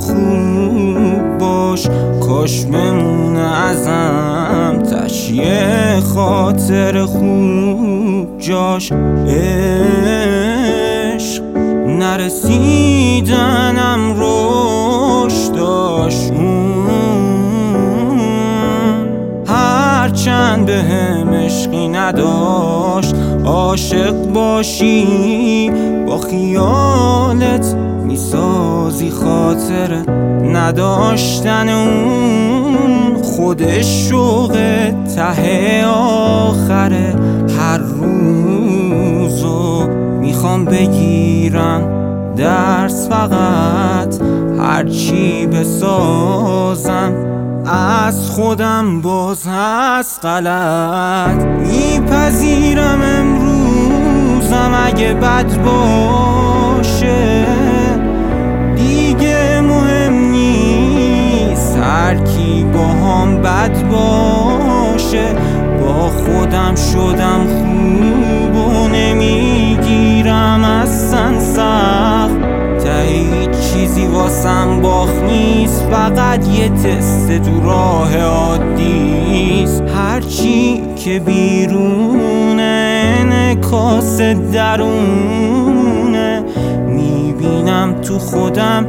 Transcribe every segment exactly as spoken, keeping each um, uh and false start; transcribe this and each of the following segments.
خوب باش، کاش بمونه ازم تش یه خاطر خوب جاش. عشق نرسیدنم روش داشت، هرچند به هم عشقی نداشت. عاشق باشی با خیالت میسازی خاطرت، نداشتن اون خودش شوق ته آخره. هر روزو میخوام بگیرم درس، فقط هرچی بسازم از خودم باز هست غلط. میپذیرم امروزم اگه بد باشه، دیگه مهم نیست هر کی با هم بد باشه. با خودم شدم خوب و نمیگیرم اصلا سخت، تا هیچ چیزی واسم باخت نیست، فقط یه تست تو راه عادیست. هرچی که بیرونه انعکاس درونه، میبینم تو خودم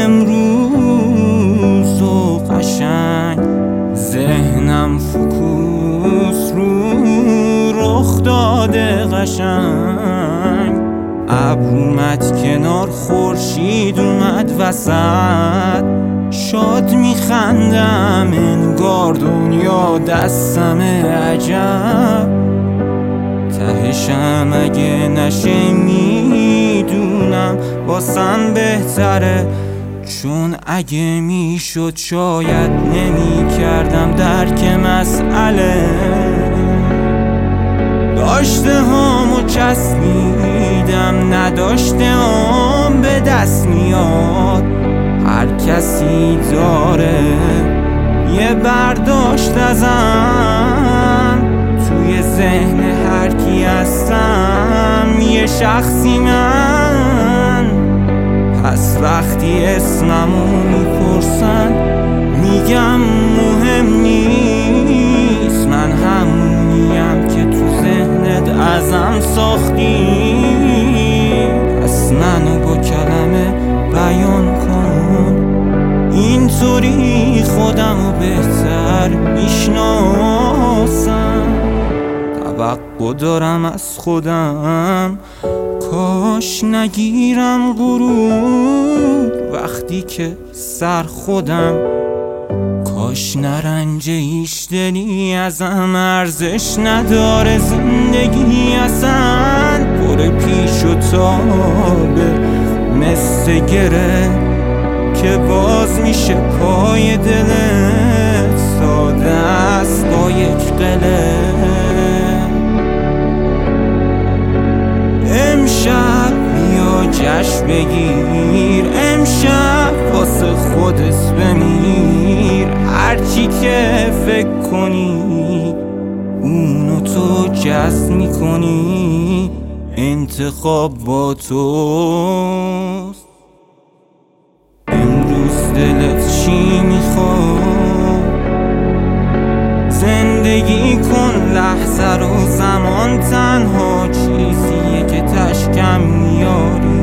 امروز و قشنگ ذهنم فوکوس رو رخ داده قشنگ. ابر اومد کنار، خورشید اومد وسط، شاد میخندم انگار دنیا دستمه. عجب تهشم اگه نشه میدونم واسم بهتره، چون اگه میشد شاید نمیکردم درک مسئله. داشته هامو چسبیدم، نداشته هام به دست میاد. هر کسی داره یه برداشت ازم، توی ذهن هر کی هستم یه شخصی من. پس وقتی اسممو میپرسن میگم مهم نیست، من همونیم که تو ذهنت ازم ساختی. پس منو با کلمه بیان کن، اینطوری خودمو بهتر میشناسم. توقع دارم از خودم کاش نگیرم غرور وقتی که سر خودم، کاش نرنجه هیچ دلی ازم، ارزش نداره زندگی اصلا. پر پیش و تابه مثل گره که باز میشه پای دلت، ساده است با یک قله. امشب بیا جشن بگیر، امشب واسه خودت بمیر. هرچی که فکر کنی اونو تو جذب میکنی، انتخاب با توست. امروز دلت چی میخواد؟ زندگی کن لحظه رو، زمان تنها چیزیه که تشکم میاری.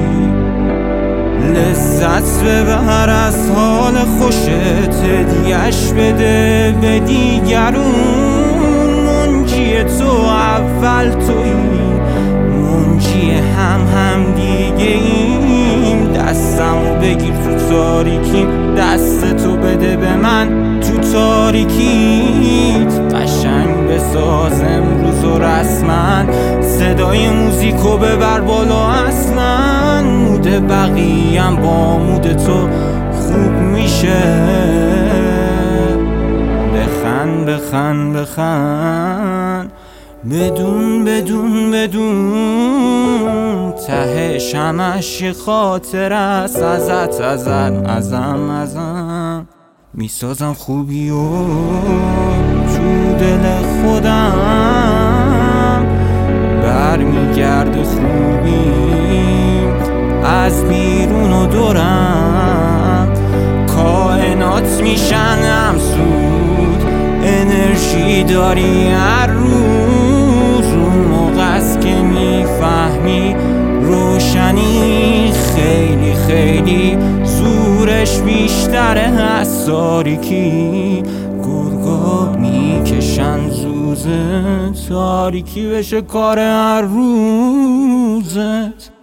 لذت ببر از حال خوشت، هدیه‌اش بده به دیگرون. منجی تو اول تویی، منجی هم هم دیگه ایم. دستمو بگیر تو تاریکیم، دست تو بده به من تو تاریکیت. قشنگ بساز امروز و رسما، صدای موزیکو ببر بالا اصلا. مود بقیه‌ام با مود تو خوب میشه. بخند بخند بخند بدون بدون بدون، تهش همش یه خاطر است ازت، ازم ازم ازم. میسازم خوبی و تو دل خودم، برمیگرده خوبی از بیرون و دورم. هات میشن همسود، انرژی داری هر روز. اون موقع است که میفهمی روشنی خیلی خیلی زورش بیشتره از تاریکی. گرگا میکشن زوزه، تاریکی بشه کار هر روزت.